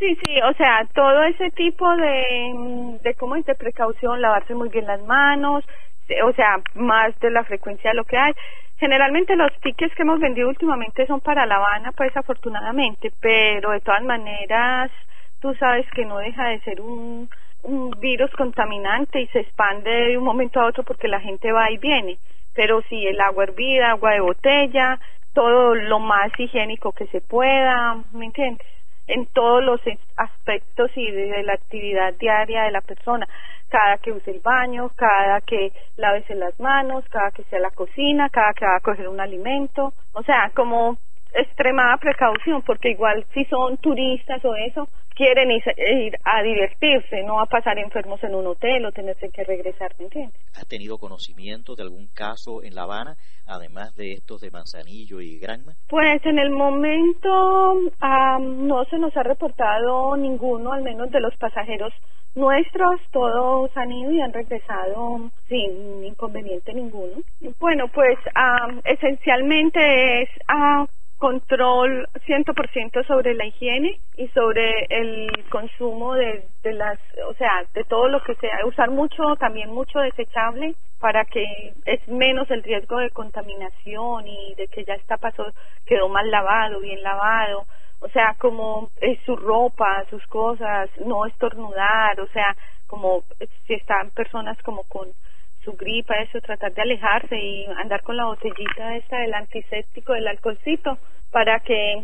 Sí, sí, o sea, todo ese tipo de ¿cómo es? De precaución, lavarse muy bien las manos, o sea, más de la frecuencia de lo que hay. Generalmente los tickets que hemos vendido últimamente son para La Habana, pues afortunadamente, pero de todas maneras, tú sabes que no deja de ser un virus contaminante y se expande de un momento a otro porque la gente va y viene. Pero sí, el agua hervida, agua de botella, todo lo más higiénico que se pueda, ¿me entiendes? En todos los aspectos y de la actividad diaria de la persona, cada que use el baño, cada que lávese las manos, cada que sea a la cocina, cada que va a coger un alimento, o sea, como extremada precaución, porque igual si son turistas o eso, quieren ir a divertirse, no a pasar enfermos en un hotel o tenerse que regresar, ¿me entiendes? ¿Has tenido conocimiento de algún caso en La Habana, además de estos de Manzanillo y Granma? Pues en el momento no se nos ha reportado ninguno, al menos de los pasajeros nuestros, todos han ido y han regresado sin inconveniente ninguno. Bueno, pues esencialmente es control 100% sobre la higiene y sobre el consumo de las, o sea, de todo lo que sea, usar también mucho desechable para que es menos el riesgo de contaminación y de que ya quedó mal lavado, bien lavado, o sea, como su ropa, sus cosas, no estornudar, o sea, como si están personas como con su gripa, eso, tratar de alejarse y andar con la botellita esta del antiséptico, del alcoholcito, para que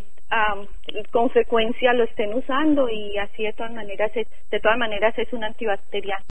con frecuencia lo estén usando y así de todas maneras es un antibacterial.